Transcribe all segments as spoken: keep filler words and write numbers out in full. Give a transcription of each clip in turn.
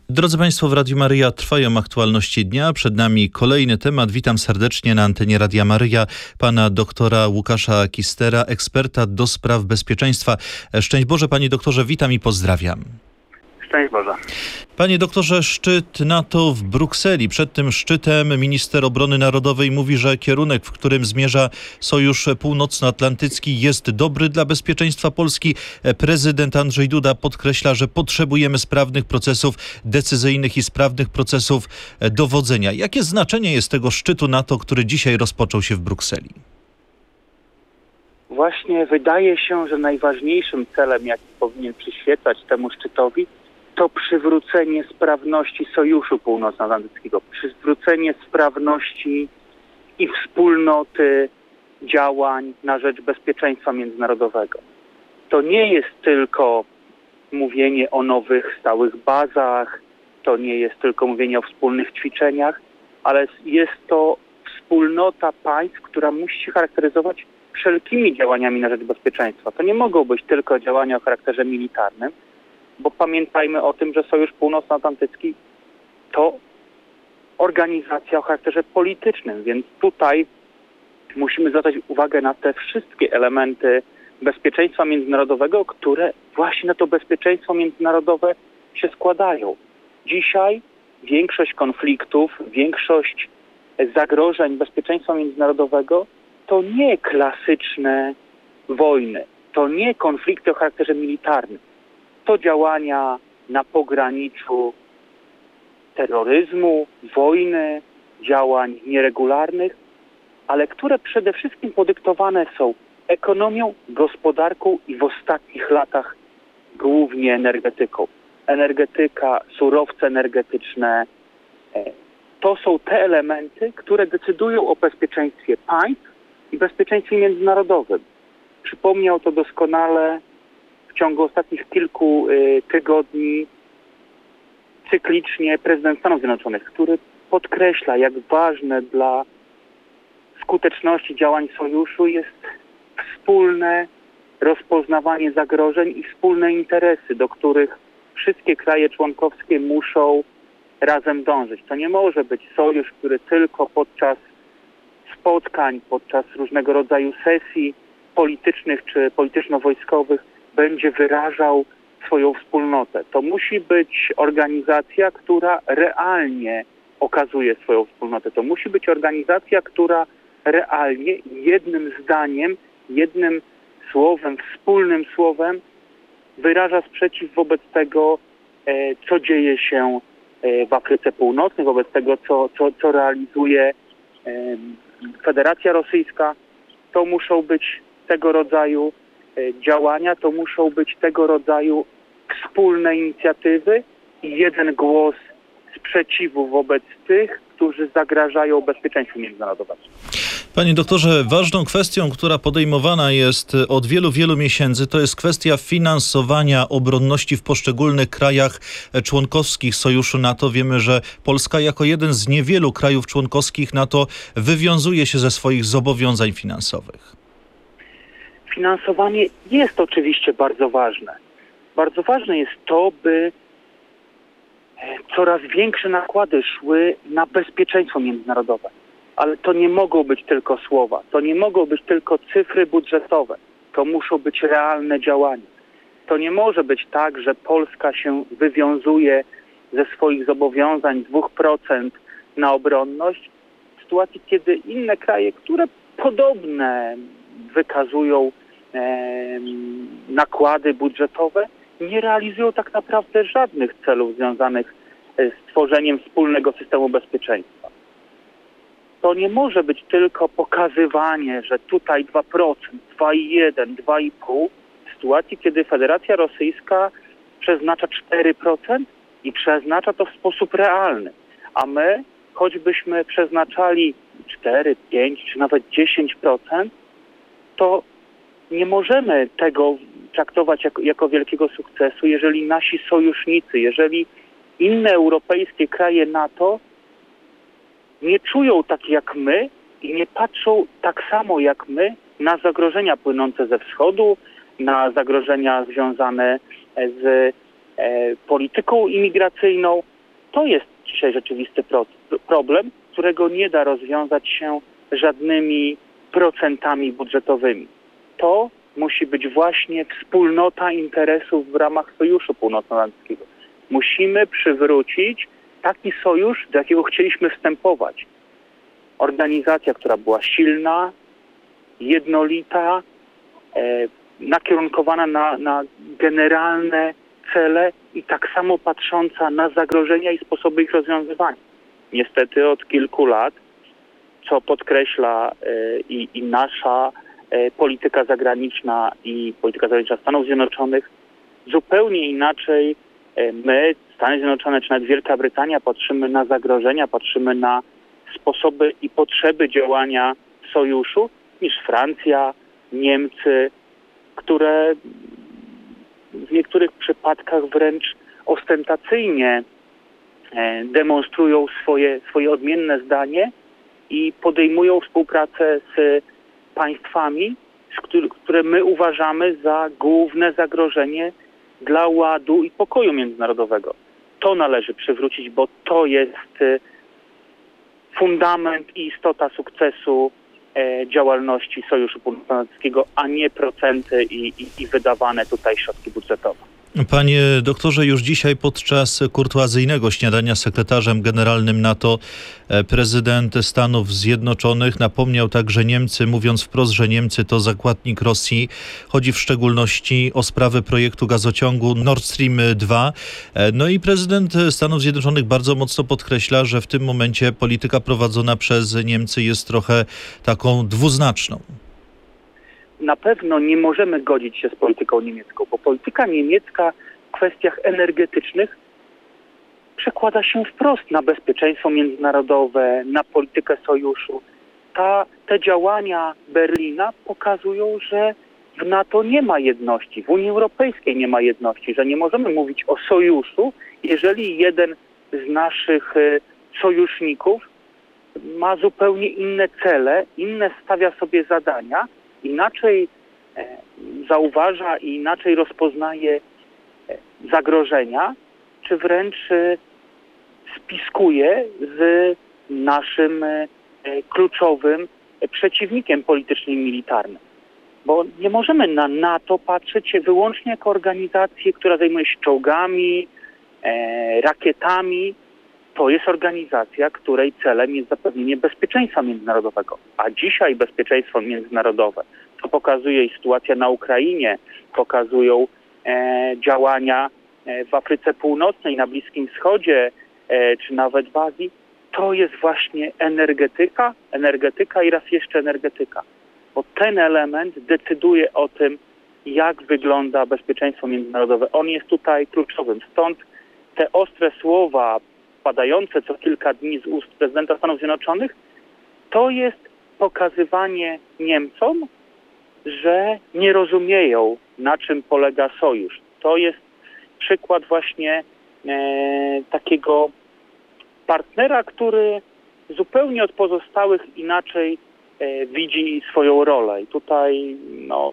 Drodzy Państwo, w Radiu Maryja trwają aktualności dnia. Przed nami kolejny temat. Witam serdecznie na antenie Radia Maryja pana doktora Łukasza Kistera, eksperta do spraw bezpieczeństwa. Szczęść Boże, panie doktorze, witam i pozdrawiam. Szczęść Boże. Panie doktorze, szczyt NATO w Brukseli. Przed tym szczytem minister obrony narodowej mówi, że kierunek, w którym zmierza Sojusz Północnoatlantycki, jest dobry dla bezpieczeństwa Polski. Prezydent Andrzej Duda podkreśla, że potrzebujemy sprawnych procesów decyzyjnych i sprawnych procesów dowodzenia. Jakie znaczenie jest tego szczytu NATO, który dzisiaj rozpoczął się w Brukseli? Właśnie wydaje się, że najważniejszym celem, jaki powinien przyświecać temu szczytowi, to przywrócenie sprawności Sojuszu Północnoatlantyckiego, przywrócenie sprawności i wspólnoty działań na rzecz bezpieczeństwa międzynarodowego. To nie jest tylko mówienie o nowych stałych bazach, to nie jest tylko mówienie o wspólnych ćwiczeniach, ale jest to wspólnota państw, która musi się charakteryzować wszelkimi działaniami na rzecz bezpieczeństwa. To nie mogą być tylko działania o charakterze militarnym, bo pamiętajmy o tym, że Sojusz Północnoatlantycki to organizacja o charakterze politycznym, więc tutaj musimy zwracać uwagę na te wszystkie elementy bezpieczeństwa międzynarodowego, które właśnie na to bezpieczeństwo międzynarodowe się składają. Dzisiaj większość konfliktów, większość zagrożeń bezpieczeństwa międzynarodowego to nie klasyczne wojny, to nie konflikty o charakterze militarnym. To działania na pograniczu terroryzmu, wojny, działań nieregularnych, ale które przede wszystkim podyktowane są ekonomią, gospodarką i w ostatnich latach głównie energetyką. Energetyka, surowce energetyczne, to są te elementy, które decydują o bezpieczeństwie państw i bezpieczeństwie międzynarodowym. Przypomniał to doskonale w ciągu ostatnich kilku y, tygodni cyklicznie prezydent Stanów Zjednoczonych, który podkreśla, jak ważne dla skuteczności działań sojuszu jest wspólne rozpoznawanie zagrożeń i wspólne interesy, do których wszystkie kraje członkowskie muszą razem dążyć. To nie może być sojusz, który tylko podczas spotkań, podczas różnego rodzaju sesji politycznych czy polityczno-wojskowych będzie wyrażał swoją wspólnotę. To musi być organizacja, która realnie okazuje swoją wspólnotę. To musi być organizacja, która realnie jednym zdaniem, jednym słowem, wspólnym słowem wyraża sprzeciw wobec tego, co dzieje się w Afryce Północnej, wobec tego, co, co, co realizuje Federacja Rosyjska. To muszą być tego rodzaju działania, to muszą być tego rodzaju wspólne inicjatywy i jeden głos sprzeciwu wobec tych, którzy zagrażają bezpieczeństwu międzynarodowemu. Panie doktorze, ważną kwestią, która podejmowana jest od wielu, wielu miesięcy, to jest kwestia finansowania obronności w poszczególnych krajach członkowskich Sojuszu NATO. Wiemy, że Polska jako jeden z niewielu krajów członkowskich NATO wywiązuje się ze swoich zobowiązań finansowych. Finansowanie jest oczywiście bardzo ważne. Bardzo ważne jest to, by coraz większe nakłady szły na bezpieczeństwo międzynarodowe. Ale to nie mogą być tylko słowa, to nie mogą być tylko cyfry budżetowe, to muszą być realne działania. To nie może być tak, że Polska się wywiązuje ze swoich zobowiązań dwa procent na obronność w sytuacji, kiedy inne kraje, które podobne wykazują e, nakłady budżetowe, nie realizują tak naprawdę żadnych celów związanych z tworzeniem wspólnego systemu bezpieczeństwa. To nie może być tylko pokazywanie, że tutaj dwa procent, dwa przecinek jeden, dwa i pół w sytuacji, kiedy Federacja Rosyjska przeznacza cztery procent i przeznacza to w sposób realny. A my, choćbyśmy przeznaczali cztery, pięć czy nawet dziesięć procent, to nie możemy tego traktować jako, jako wielkiego sukcesu, jeżeli nasi sojusznicy, jeżeli inne europejskie kraje NATO nie czują tak jak my i nie patrzą tak samo jak my na zagrożenia płynące ze wschodu, na zagrożenia związane z e, polityką imigracyjną, To jest dzisiaj rzeczywisty pro, problem, którego nie da rozwiązać się żadnymi procentami budżetowymi. To musi być właśnie wspólnota interesów w ramach Sojuszu Północnoatlantyckiego. Musimy przywrócić taki sojusz, do jakiego chcieliśmy wstępować. Organizacja, która była silna, jednolita, e, nakierunkowana na, na generalne cele i tak samo patrząca na zagrożenia i sposoby ich rozwiązywania. Niestety od kilku lat, co podkreśla e, i, i nasza e, polityka zagraniczna i polityka zagraniczna Stanów Zjednoczonych, zupełnie inaczej e, my, Stany Zjednoczone czy nawet Wielka Brytania, patrzymy na zagrożenia, patrzymy na sposoby i potrzeby działania sojuszu niż Francja, Niemcy, które w niektórych przypadkach wręcz ostentacyjnie demonstrują swoje, swoje odmienne zdanie i podejmują współpracę z państwami, które my uważamy za główne zagrożenie dla ładu i pokoju międzynarodowego. To należy przywrócić, bo to jest fundament i istota sukcesu e, działalności Sojuszu Północnoatlantyckiego, a nie procenty i, i, i wydawane tutaj środki budżetowe. Panie doktorze, już dzisiaj podczas kurtuazyjnego śniadania z sekretarzem generalnym NATO prezydent Stanów Zjednoczonych napomniał także Niemcy, mówiąc wprost, że Niemcy to zakładnik Rosji. Chodzi w szczególności o sprawę projektu gazociągu Nord Stream dwa. No i prezydent Stanów Zjednoczonych bardzo mocno podkreśla, że w tym momencie polityka prowadzona przez Niemcy jest trochę taką dwuznaczną. Na pewno nie możemy godzić się z polityką niemiecką, bo polityka niemiecka w kwestiach energetycznych przekłada się wprost na bezpieczeństwo międzynarodowe, na politykę sojuszu. Ta, te działania Berlina pokazują, że w NATO nie ma jedności, w Unii Europejskiej nie ma jedności, że nie możemy mówić o sojuszu, jeżeli jeden z naszych sojuszników ma zupełnie inne cele, inne stawia sobie zadania, inaczej e, zauważa i inaczej rozpoznaje e, zagrożenia, czy wręcz e, spiskuje z naszym e, kluczowym e, przeciwnikiem politycznym i militarnym. Bo nie możemy na NATO patrzeć wyłącznie jako organizację, która zajmuje się czołgami, e, rakietami. To jest organizacja, której celem jest zapewnienie bezpieczeństwa międzynarodowego. A dzisiaj bezpieczeństwo międzynarodowe, to pokazuje i sytuacja na Ukrainie, pokazują e, działania e, w Afryce Północnej, na Bliskim Wschodzie, e, czy nawet w Azji, to jest właśnie energetyka, energetyka i raz jeszcze energetyka. Bo ten element decyduje o tym, jak wygląda bezpieczeństwo międzynarodowe. On jest tutaj kluczowym. Stąd te ostre słowa padające co kilka dni z ust prezydenta Stanów Zjednoczonych, to jest pokazywanie Niemcom, że nie rozumieją, na czym polega sojusz. To jest przykład właśnie e, takiego partnera, który zupełnie od pozostałych inaczej e, widzi swoją rolę. I tutaj no,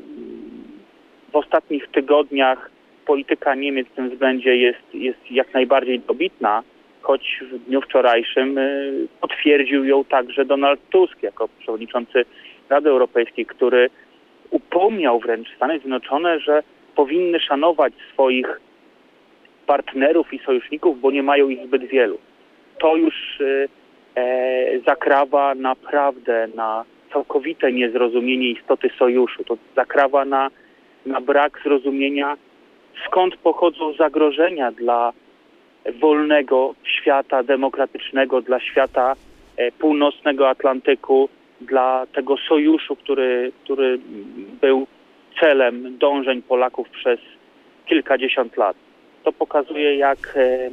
w ostatnich tygodniach polityka Niemiec w tym względzie jest, jest jak najbardziej dobitna, choć w dniu wczorajszym y, potwierdził ją także Donald Tusk jako przewodniczący Rady Europejskiej, który upomniał wręcz Stany Zjednoczone, że powinny szanować swoich partnerów i sojuszników, bo nie mają ich zbyt wielu. To już y, e, zakrawa naprawdę na całkowite niezrozumienie istoty sojuszu. To zakrawa na, na brak zrozumienia, skąd pochodzą zagrożenia dla wolnego świata demokratycznego, dla świata e, północnego Atlantyku, dla tego sojuszu, który, który był celem dążeń Polaków przez kilkadziesiąt lat. To pokazuje, jak e,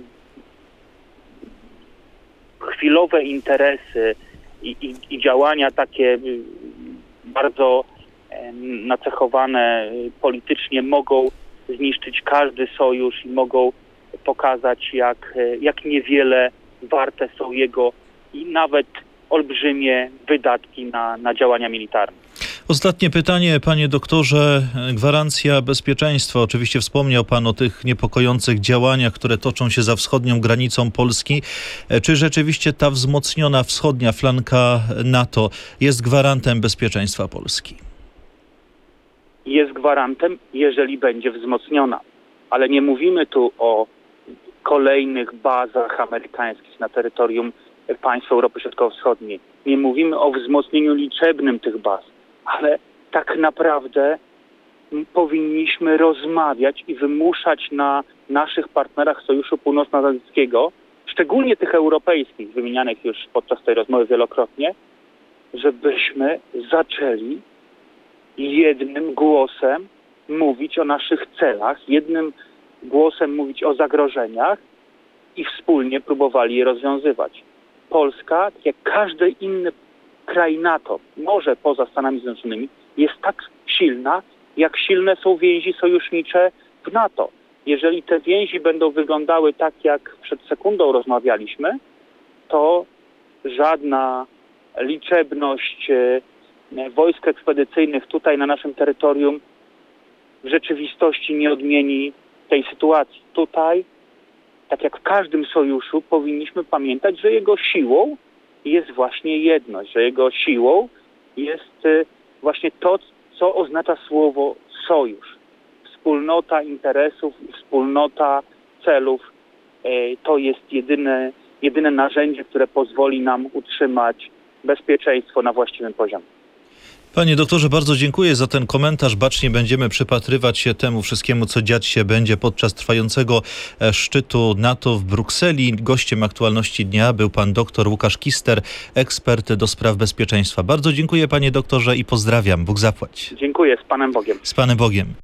chwilowe interesy i, i, i działania takie bardzo e, nacechowane politycznie mogą zniszczyć każdy sojusz i mogą pokazać, jak, jak niewiele warte są jego i nawet olbrzymie wydatki na, na działania militarne. Ostatnie pytanie, panie doktorze. Gwarancja bezpieczeństwa. Oczywiście wspomniał pan o tych niepokojących działaniach, które toczą się za wschodnią granicą Polski. Czy rzeczywiście ta wzmocniona wschodnia flanka NATO jest gwarantem bezpieczeństwa Polski? Jest gwarantem, jeżeli będzie wzmocniona. Ale nie mówimy tu o kolejnych bazach amerykańskich na terytorium państw Europy Środkowo-Wschodniej. Nie mówimy o wzmocnieniu liczebnym tych baz, ale tak naprawdę powinniśmy rozmawiać i wymuszać na naszych partnerach Sojuszu Północnoatlantyckiego, szczególnie tych europejskich, wymienianych już podczas tej rozmowy wielokrotnie, żebyśmy zaczęli jednym głosem mówić o naszych celach, jednym głosem mówić o zagrożeniach i wspólnie próbowali je rozwiązywać. Polska, jak każdy inny kraj NATO, może poza Stanami Zjednoczonymi, jest tak silna, jak silne są więzi sojusznicze w NATO. Jeżeli te więzi będą wyglądały tak, jak przed sekundą rozmawialiśmy, to żadna liczebność wojsk ekspedycyjnych tutaj na naszym terytorium w rzeczywistości nie odmieni tej sytuacji. Tutaj, tak jak w każdym sojuszu, powinniśmy pamiętać, że jego siłą jest właśnie jedność, że jego siłą jest właśnie to, co oznacza słowo sojusz. Wspólnota interesów, wspólnota celów to jest jedyne, jedyne narzędzie, które pozwoli nam utrzymać bezpieczeństwo na właściwym poziomie. Panie doktorze, bardzo dziękuję za ten komentarz. Bacznie będziemy przypatrywać się temu wszystkiemu, co dziać się będzie podczas trwającego szczytu NATO w Brukseli. Gościem aktualności dnia był pan doktor Łukasz Kister, ekspert do spraw bezpieczeństwa. Bardzo dziękuję, panie doktorze, i pozdrawiam. Bóg zapłać. Dziękuję. Z Panem Bogiem. Z Panem Bogiem.